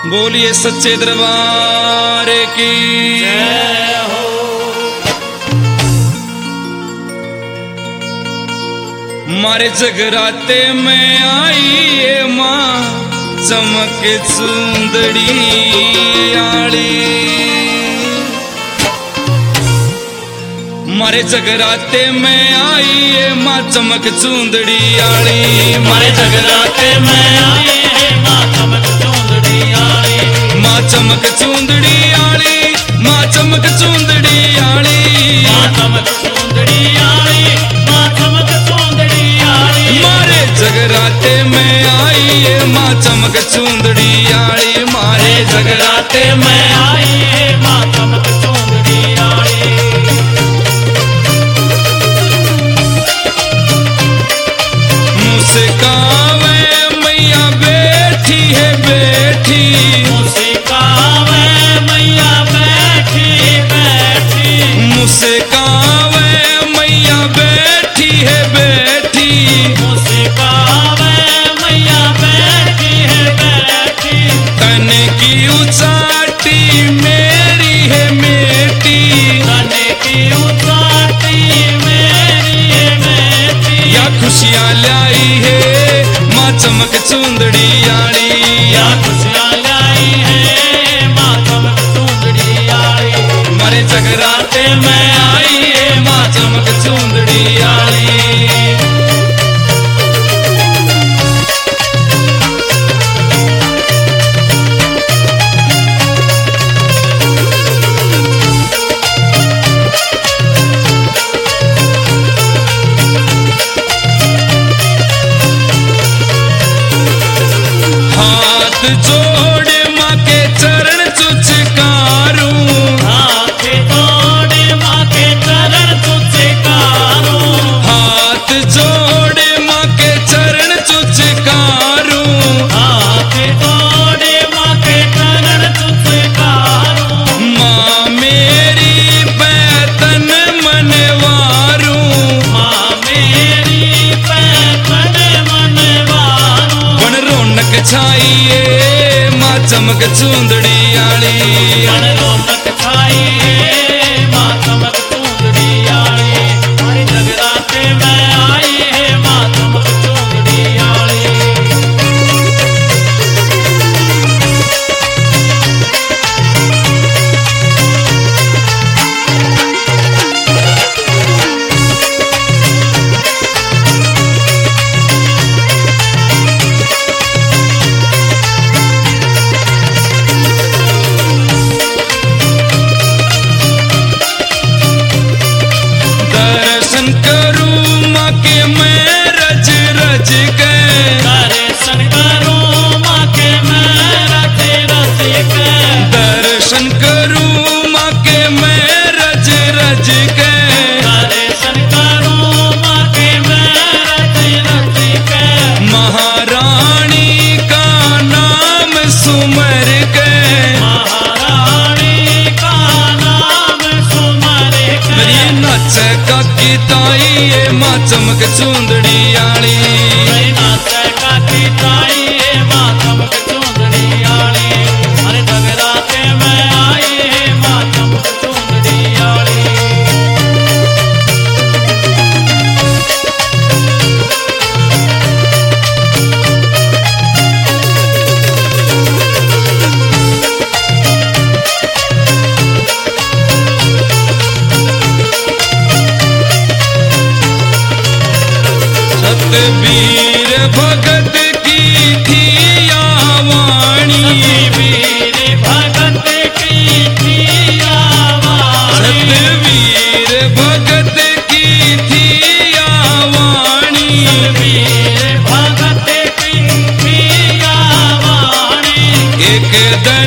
बोलिए सच्चे दरबार की जय हो। मारे जगराते में आई ये माँ चमक चुंदड़ी आड़ी। मारे जगराते में आई ये माँ चमक चुंदड़ी आड़ी। मारे जगराते में आई है माँ चमक चुंदड़ी आड़ी। माँ चमक चुंदड़ी आड़ी, माँ चमक चुंदड़ी आड़ी। माँ चमक चुंदड़ी आड़ी, माँ चमक चुंदड़ी आड़ी। मारे जगराते में आई ये माँ चमक चुंदड़ी आड़ी। मारे जगराते में आई है माँ चमक चुंदड़ी आड़ी। मुस्कावे मैया बैठी है बैठी। मुस्कावे मैया बैठी बैठी। मुस्कावे मैया बैठी है बैठी। मुस्कावे मैया बैठी है बैठी। तन की उचाटी मेरी है मेटी। तन की उचाटी मेरी है बेटी। या खुशियाँ लाई है माँ चमक चुंदड़ी आड़ी। या खुशियाँ लाई है माँ चमक चुंदड़ी आड़ी। मारे जगराते में आई है माँ चमक चुंदड़ी आड़ी। हाथ जोड़ माँ के चरण चुचकारूं। हाथ जोड़े माँ के चरण चुचकारूं। हाथ जोड़ माँ के चरण चुचकारूं। हाथ जोड़े माँ के चरण चुचकारूं। माँ मेरी पैतन मनवारूं। माँ मेरी पैतन मनवारूं। बन रौनक छाइए माँ चमक चुंदड़ी आड़ी। मन रौनक छाई है माँ चमक चुंदड़ी आड़ी। हमारी जगराते में आई है माँ चमक चुंदड़ी आड़ी। दर्शन करूं माँ के मैं रज रज के। दर्शन करूं माँ के मैं रज रज के। दर्शन करूं माँ के मैं रज रज के। दर्शन करूं माँ के मैं रज रज के। महारानी का नाम सुमर के। महारानी का नाम सुमर के। मेरी नाच का गीताई ये माँ चमक चुंदड़ी आड़ी। मेरी नाच का गीताई है माँ चमक चुंदड़ी आड़ी। हमारे जगराते में आई है माँ चमक चुंदड़ी आड़ी। सतबीर भगत की थी आवाणी। वीर भगत की थी आवाणी। सतबीर भगत की थी आवाणी। वीर भगत की थी आवाणी। एक